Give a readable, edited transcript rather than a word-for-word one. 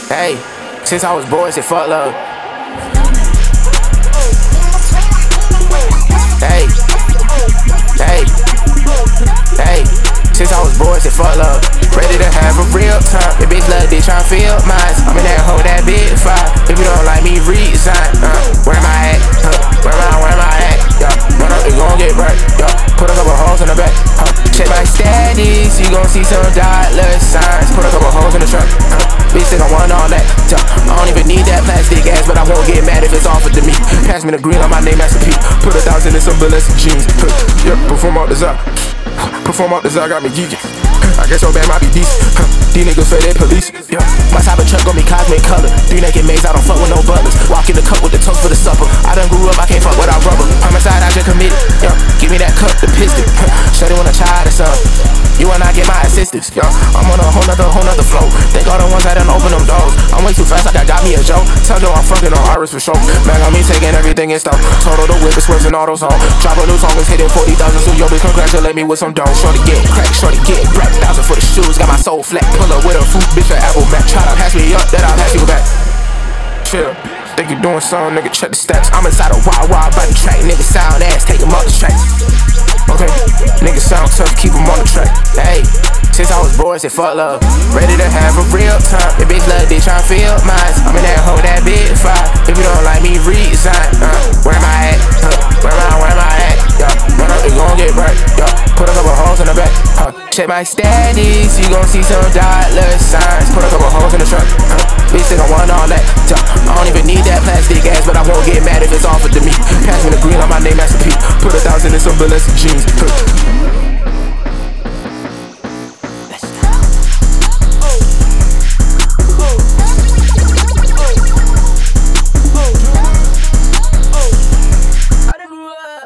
Hey, since I was born, say fuck love. Hey, hey, hey. Since I was born, say fuck love. Ready to have a real time. Your bitch love they tryna feel mine. I'm in that hole, that big fire. If you don't like me, resign. Where am I at? Where am I at? Yeah, run up, it gon' get burnt. Yeah, put a couple holes in the back. Check my status, you gon' see some dollar signs. Put a couple holes in the truck. Bitch think I want all that. I don't even need that plastic ass, but I won't get mad if it's offered to me. Pass me the green on my name, Master P. Put 1,000 in some Balenciaga jeans. Yeah, perform out the Zod. Perform out the Zod, got me geeking. I guess your band might be decent. These niggas say they police. Yeah, my cyber truck gon' be cosmic color. 3 naked maids, I don't fuck with no butlers. Walk in the cup with the toast for the supper. I done grew up, I can't fuck without rubber. Homicide, I just committed. Yeah, give me that cup, the piston. Shorty wanna try the sun. You and I get my assistance. Yeah, I'm on a whole nother flow. Think all the ones that done open them doors. I'm way too fast, like I got me a joke. Tell them I'm fucking on Iris for sure. Man, got me taking everything in stock. Total the whip, swerves and all those on. Drop a new song, is hitting 40,000. So yo, bitch, congratulate me with some dough. Shorty get crack, shorty get crack. 1,000 for the shoes, got my soul flat. Pull up with a fruit, bitch, an apple back. Try to pass me up, then I'll pass you back. Chill, think you doing something, nigga, check the stats. I'm inside a wild by the track. Nigga sound ass, take him off the track. Okay, niggas sound tough, keep them on the track. Hey, since I was born, say fuck love. Ready to have a real time. Your bitch love they tryna feel mine. I'm in that hole, that big fire. If you don't like me, resign. Where am I at? Where am I at? Yeah, run up, it gon' get burnt. Yeah, put a couple holes in the back. Check my status, you gon' see some dollar signs. Put a couple holes in the truck. Bitch think I want all that. I don't even need that plastic ass, but I won't get mad if it's offered to me. Pass me the green on my name, Master P. Put 1,000 in some Balenciaga jeans.